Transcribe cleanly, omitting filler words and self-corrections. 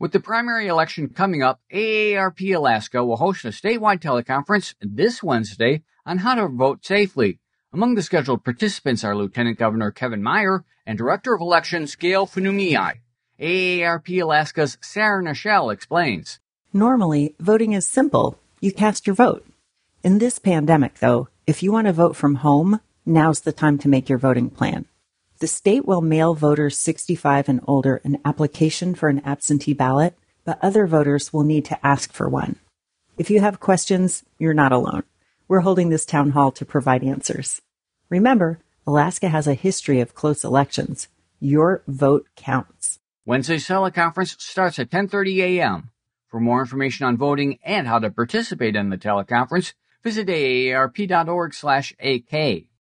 With the primary election coming up, AARP Alaska will host a statewide teleconference this Wednesday on how to vote safely. Among the scheduled participants are Lieutenant Governor Kevin Meyer and Director of Elections Gail Funumii. AARP Alaska's Sarah Nichelle explains. Normally, voting is simple. You cast your vote. In this pandemic, though, if you want to vote from home, now's the time to make your voting plan. The state will mail voters 65 and older an application for an absentee ballot, but other voters will need to ask for one. If you have questions, you're not alone. We're holding this town hall to provide answers. Remember, Alaska has a history of close elections. Your vote counts. Wednesday's teleconference starts at 10:30 a.m. For more information on voting and how to participate in the teleconference, visit aarp.org/AK.